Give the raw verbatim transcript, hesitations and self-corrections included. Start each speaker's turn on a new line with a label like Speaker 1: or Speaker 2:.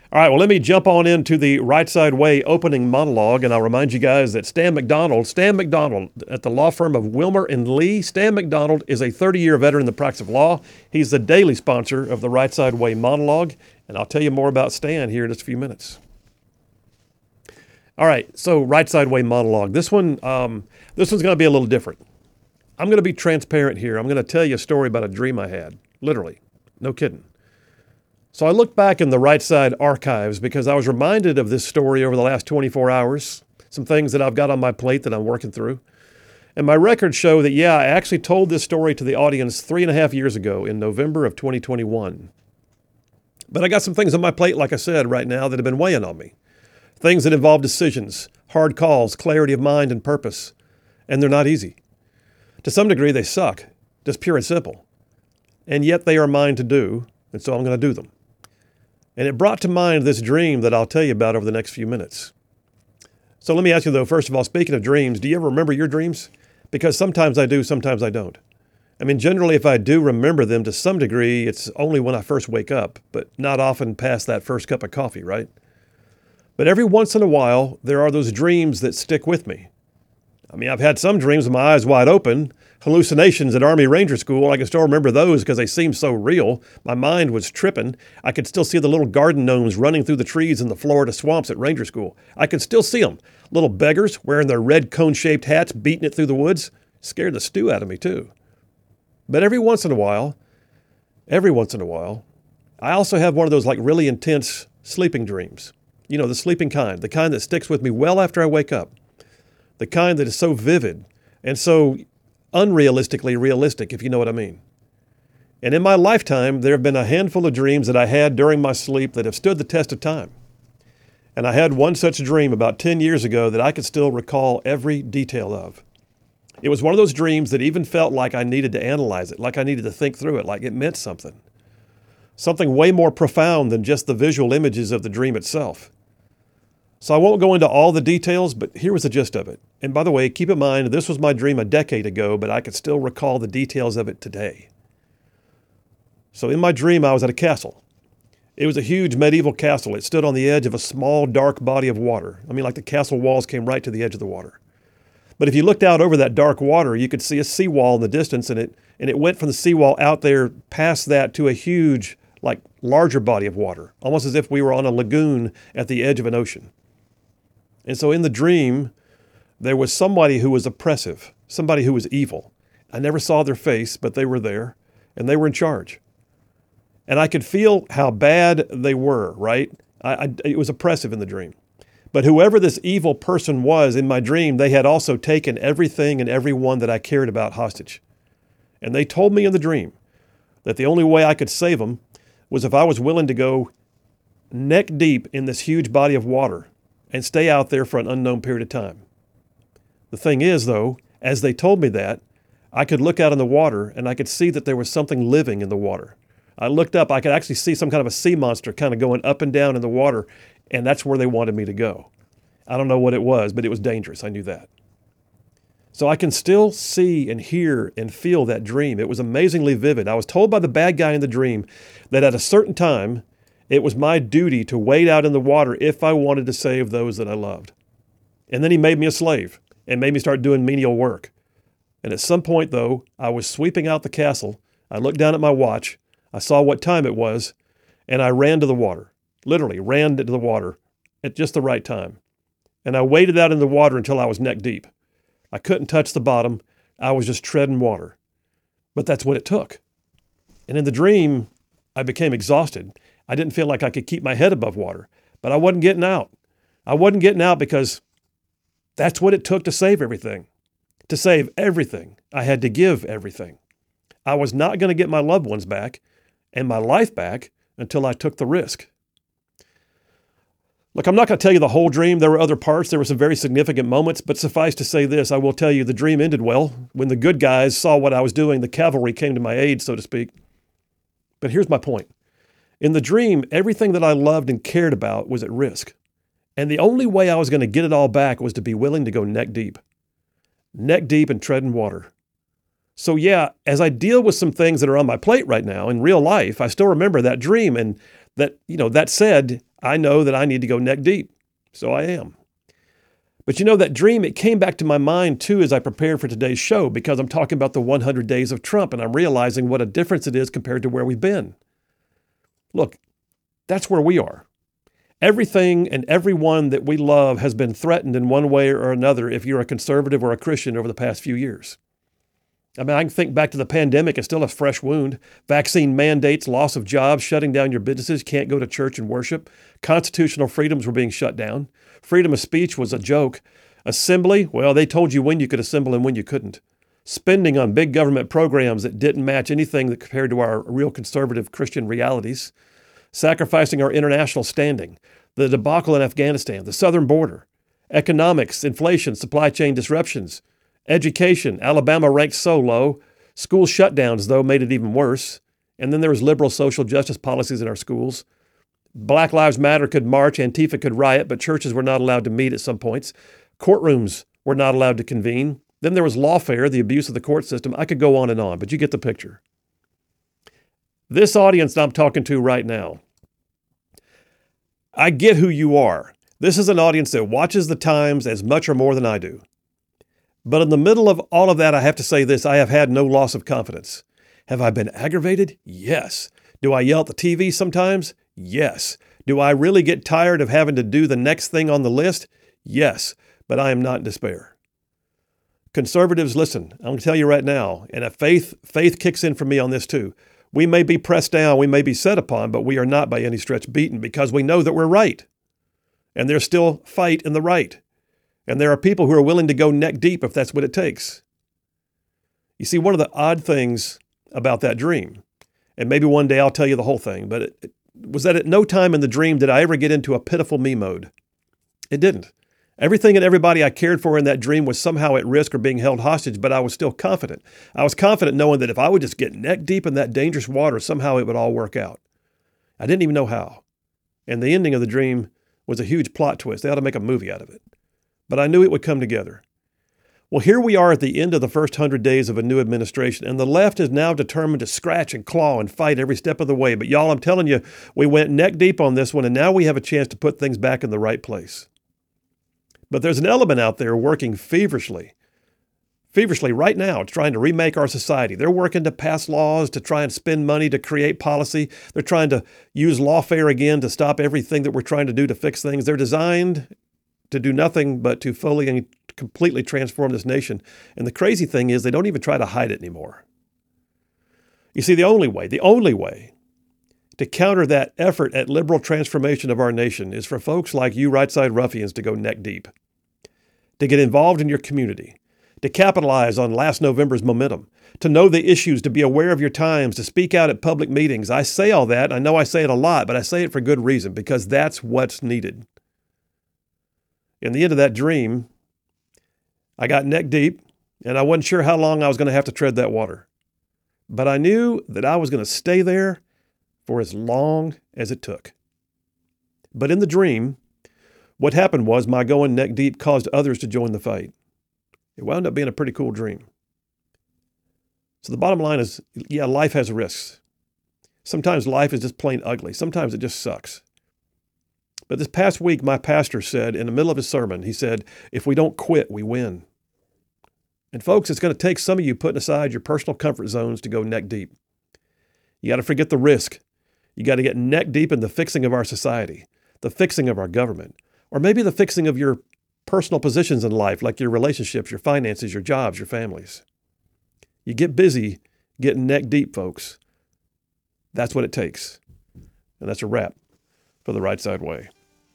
Speaker 1: All right, well, let me jump on into the Right Side Way opening monologue, and I'll remind you guys that Stan McDonald, Stan McDonald at the law firm of Wilmer and Lee, Stan McDonald is a thirty-year veteran in the practice of law. He's the daily sponsor of the Right Side Way monologue, and I'll tell you more about Stan here in just a few minutes. All right, so Right Side Way monologue. This one, um, this one's going to be a little different. I'm going to be transparent here. I'm going to tell you a story about a dream I had, literally, no kidding. So I looked back in the Right Side archives because I was reminded of this story over the last twenty-four hours, some things that I've got on my plate that I'm working through. And my records show that, yeah, I actually told this story to the audience three and a half years ago in November of twenty twenty-one. But I got some things on my plate, like I said, right now that have been weighing on me. Things that involve decisions, hard calls, clarity of mind and purpose. And they're not easy. To some degree, they suck, just pure and simple. And yet they are mine to do, and so I'm going to do them. And it brought to mind this dream that I'll tell you about over the next few minutes. So let me ask you, though, first of all, speaking of dreams, do you ever remember your dreams? Because sometimes I do, sometimes I don't. I mean, generally, if I do remember them to some degree, it's only when I first wake up, but not often past that first cup of coffee, right? But every once in a while, there are those dreams that stick with me. I mean, I've had some dreams with my eyes wide open, hallucinations at Army Ranger School. I can still remember those because they seem so real. My mind was tripping. I could still see the little garden gnomes running through the trees in the Florida swamps at Ranger School. I could still see them. Little beggars wearing their red cone-shaped hats, beating it through the woods. Scared the stew out of me, too. But every once in a while, every once in a while, I also have one of those like really intense sleeping dreams. You know, the sleeping kind, the kind that sticks with me well after I wake up. The kind that is so vivid and so unrealistically realistic, if you know what I mean. And in my lifetime, there have been a handful of dreams that I had during my sleep that have stood the test of time. And I had one such dream about ten years ago that I could still recall every detail of. It was one of those dreams that even felt like I needed to analyze it, like I needed to think through it, like it meant something. Something way more profound than just the visual images of the dream itself. So I won't go into all the details, but here was the gist of it. And by the way, keep in mind, this was my dream a decade ago, but I could still recall the details of it today. So in my dream, I was at a castle. It was a huge medieval castle. It stood on the edge of a small, dark body of water. I mean, like the castle walls came right to the edge of the water. But if you looked out over that dark water, you could see a seawall in the distance, and it and it went from the seawall out there past that to a huge, like larger body of water, almost as if we were on a lagoon at the edge of an ocean. And so in the dream, there was somebody who was oppressive, somebody who was evil. I never saw their face, but they were there, and they were in charge. And I could feel how bad they were, right? I, I, it was oppressive in the dream. But whoever this evil person was in my dream, they had also taken everything and everyone that I cared about hostage. And they told me in the dream that the only way I could save them was if I was willing to go neck deep in this huge body of water and stay out there for an unknown period of time. The thing is, though, as they told me that, I could look out in the water and I could see that there was something living in the water. I looked up, I could actually see some kind of a sea monster kind of going up and down in the water, and that's where they wanted me to go. I don't know what it was, but it was dangerous. I knew that. So I can still see and hear and feel that dream. It was amazingly vivid. I was told by the bad guy in the dream that at a certain time, it was my duty to wade out in the water if I wanted to save those that I loved. And then he made me a slave and made me start doing menial work. And at some point, though, I was sweeping out the castle. I looked down at my watch. I saw what time it was, and I ran to the water, literally ran to the water at just the right time. And I waded out in the water until I was neck deep. I couldn't touch the bottom. I was just treading water. But that's what it took. And in the dream, I became exhausted. I didn't feel like I could keep my head above water, but I wasn't getting out. I wasn't getting out because that's what it took to save everything. To save everything, I had to give everything. I was not going to get my loved ones back and my life back until I took the risk. Look, I'm not going to tell you the whole dream. There were other parts. There were some very significant moments, but suffice to say this, I will tell you the dream ended well. When the good guys saw what I was doing, the cavalry came to my aid, so to speak. But here's my point. In the dream, everything that I loved and cared about was at risk. And the only way I was going to get it all back was to be willing to go neck deep. Neck deep and tread in water. So yeah, as I deal with some things that are on my plate right now in real life, I still remember that dream. And that, you know, that said, I know that I need to go neck deep. So I am. But you know, that dream, it came back to my mind too as I prepared for today's show, because I'm talking about the one hundred days of Trump, and I'm realizing what a difference it is compared to where we've been. Look, that's where we are. Everything and everyone that we love has been threatened in one way or another if you're a conservative or a Christian over the past few years. I mean, I can think back to the pandemic. It's still a fresh wound. Vaccine mandates, loss of jobs, shutting down your businesses, can't go to church and worship. Constitutional freedoms were being shut down. Freedom of speech was a joke. Assembly, well, they told you when you could assemble and when you couldn't. Spending on big government programs that didn't match anything that compared to our real conservative Christian realities. Sacrificing our international standing. The debacle in Afghanistan, the southern border. Economics, inflation, supply chain disruptions. Education, Alabama ranked so low. School shutdowns, though, made it even worse. And then there was liberal social justice policies in our schools. Black Lives Matter could march, Antifa could riot, but churches were not allowed to meet at some points. Courtrooms were not allowed to convene. Then there was lawfare, the abuse of the court system. I could go on and on, but you get the picture. This audience that I'm talking to right now, I get who you are. This is an audience that watches the Times as much or more than I do. But in the middle of all of that, I have to say this, I have had no loss of confidence. Have I been aggravated? Yes. Do I yell at the T V sometimes? Yes. Do I really get tired of having to do the next thing on the list? Yes. But I am not in despair. Conservatives, listen, I'm going to tell you right now, and if faith, faith kicks in for me on this too. We may be pressed down, we may be set upon, but we are not by any stretch beaten because we know that we're right. And there's still fight in the right. And there are people who are willing to go neck deep if that's what it takes. You see, one of the odd things about that dream, and maybe one day I'll tell you the whole thing, but it, it was that at no time in the dream did I ever get into a pitiful me mode. It didn't. Everything and everybody I cared for in that dream was somehow at risk or being held hostage, but I was still confident. I was confident knowing that if I would just get neck deep in that dangerous water, somehow it would all work out. I didn't even know how. And the ending of the dream was a huge plot twist. They ought to make a movie out of it. But I knew it would come together. Well, here we are at the end of the first hundred days of a new administration, and the left is now determined to scratch and claw and fight every step of the way. But y'all, I'm telling you, we went neck deep on this one, and now we have a chance to put things back in the right place. But there's an element out there working feverishly, feverishly right now. It's trying to remake our society. They're working to pass laws, to try and spend money, to create policy. They're trying to use lawfare again to stop everything that we're trying to do to fix things. They're designed to do nothing but to fully and completely transform this nation. And the crazy thing is they don't even try to hide it anymore. You see, the only way, the only way to counter that effort at liberal transformation of our nation is for folks like you right-side ruffians to go neck deep, to get involved in your community, to capitalize on last November's momentum, to know the issues, to be aware of your times, to speak out at public meetings. I say all that. I know I say it a lot, but I say it for good reason, because that's what's needed. In the end of that dream, I got neck deep, and I wasn't sure how long I was going to have to tread that water. But I knew that I was going to stay there for as long as it took. But in the dream, what happened was my going neck deep caused others to join the fight. It wound up being a pretty cool dream. So the bottom line is, yeah, life has risks. Sometimes life is just plain ugly. Sometimes it just sucks. But this past week, my pastor said in the middle of his sermon, he said, if we don't quit, we win. And folks, it's going to take some of you putting aside your personal comfort zones to go neck deep. You got to forget the risk. You got to get neck deep in the fixing of our society, the fixing of our government, or maybe the fixing of your personal positions in life, like your relationships, your finances, your jobs, your families. You get busy getting neck deep, folks. That's what it takes. And that's a wrap for the Right Side Way.